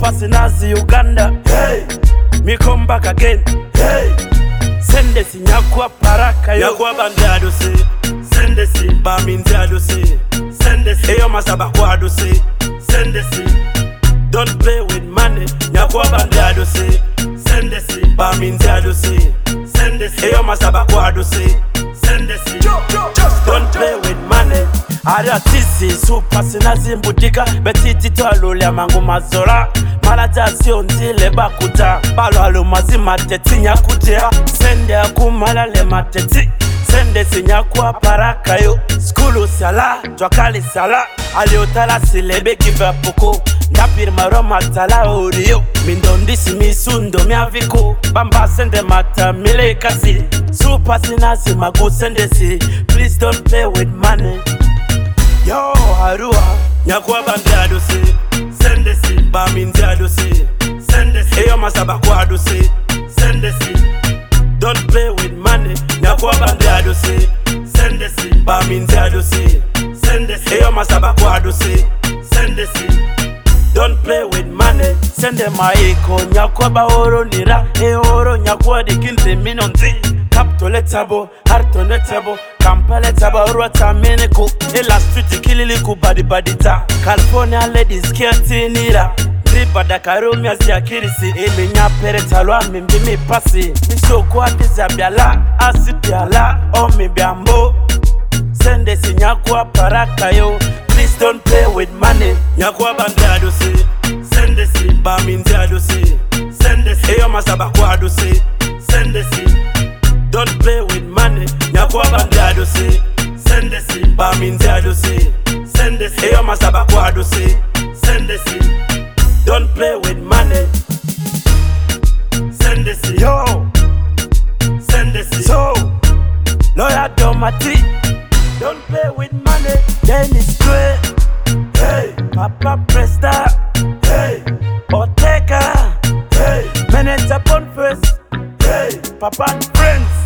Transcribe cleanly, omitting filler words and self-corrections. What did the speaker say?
Super Nazi Uganda. Hey, me come back again. Hey, send this in Yakwa Paraka. Yakwa Bandado say. Send this in Baminzado say. Send this in Masabakwado say. Send this in. Don't play with money. Yakwa Bandado say. Send this in Baminzado say. Send this in Masabakwado say. Send this in. Don't play with money. Aratisi Super Nazi Mbudika. Betiti to alulia mangu mazola. Malaja sionzile bakuta. Balo alu mazima teti nyakutea. Sende akumala le mateti. Sende sinyakwa paraka yo. Skulu sala, twakali sala. Aliotala silebe kiva poko. Napir maroma tala oriyo. Mindondisi misundo miaviko. Bamba sende mata mile kasi. Super Nazi magu sende si. Please don't play with money. Yo, Harua. Nyakwa bandado si. Sende si. Baminzado si. Sende si. Eyo masabakwado si. Sende si. Don't play with money. Nyakwa bandado si. Sende si. Baminzado si. Sende si. Eyo masabakwado si. Sende si. Don't play with money. Sende maiko. Nyakwa baoro nira. Eoro nyakwa dikinze minonzi. Kaptoletabo, hartonetabo. Kampaletaba urwata meneko. Ela street kililiku badi badita. California ladies kiati nira. Riba Dakarumi asiyakirisi. Imi nyapere talwa mimi pasi. Misoko adiza biala. Asipiala. Omi biambo. Sende si nyakwa paraka yo. Please don't play with money. Nyakwa bandado si. Sende si. Baminzado si. Sende si. Eyo masabakwado si. Sende si. Don't play with money. Nyakwa bandado si. Sende si. Baminzado si. Sende si. Eyo masabakwado si. Sende si. Don't play with money. Send this in. Yo. Send this in. So, Lawyer Domati. Don't play with money. Dennis Gray. Hey. Papa Presta. Hey. Ortega. Hey. Manager Bonface. Hey. Papa and Friends.